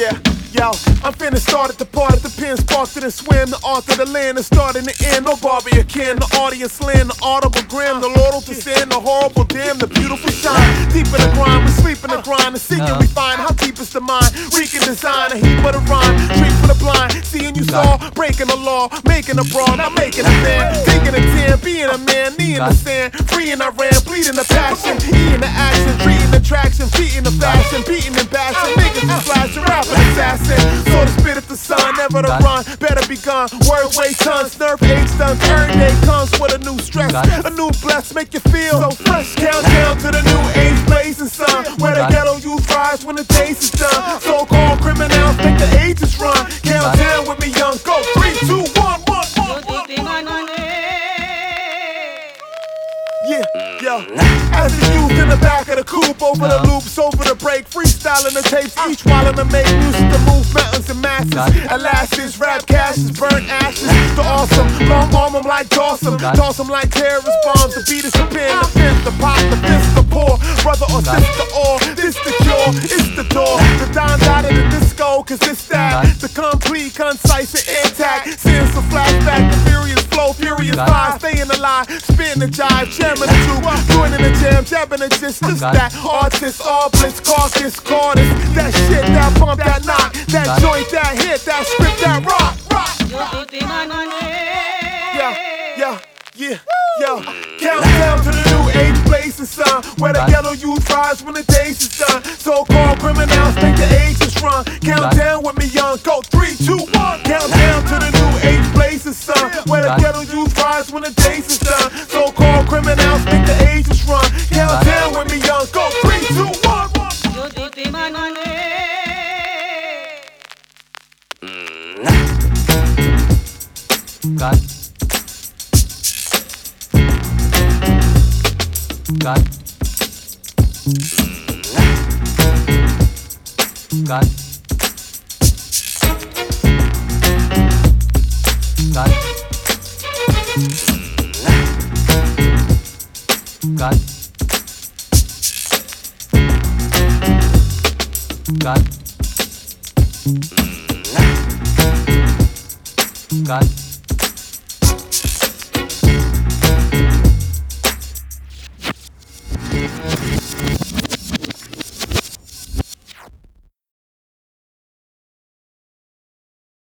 Yeah, yo, I'm finna start at the part at the pen, sparked it and swim. The art of the land is starting to end. No Barbie again, the audience land, the audible grim, the laurel to sin, the horrible dim, the beautiful shine. Deep in the grind, we sleep in the grind, the secret we find. How deep is the mind? We can design a heap of the rhyme. Treat for the blind, seeing you saw, breaking the law, making a brawl, not making a man. Thinking a 10, being a man, knee in the sand, free in I ran, bleeding the passion, E in the action, treating the traction, feet in the fashion, beating and bashing, niggas is flashing, rapping assassin. So to spit at the sun, never to run, better be gone. Word weight tons, nerve age stunts, every day comes with a new stress, a new bless, make you feel so fresh. Countdown to the new age, blazing sun, where the ghetto youth rise when the days is done. So-called criminals make the ages run. Countdown with me, young, go 3, 2, 1, 1, 1, 1. Yeah, yo. As a youth in the back of the coupe, over the loops, over the break, freestyling the tapes, each while in the make music to move mountains and masses. Elastic, rap caches, burnt ashes. The awesome, long arm 'em like Dawson, toss 'em like terrorist bombs. The beat is the pen, the fence, the pop, the fist, the poor, brother or sister, or this the cure, it's the door. The Don Dot of the disco, cause it's that, the complete, concise and intact. Seeing some flashback, the furious flow, furious vibe, staying alive, spitting the jive, jamming the tube, joining the jam, jabbing the gist, this that, artist, all blitz, carcass, cordis, that shit, that bump, that knock, that joint, that hit, that script, that rock, rock. Yeah, yo, countdown to the new age, blazing sun, where the ghetto youth rise when the days is done. So-called criminals make the ages run. Countdown with me, young, go 3, 2, 1. Countdown to the new age, blazing sun, where the ghetto youth rise when the days is done. So-called criminals make the ages run. Countdown with me, young, go 3, 2, 1, 1. God. God. God. God. God. God. God.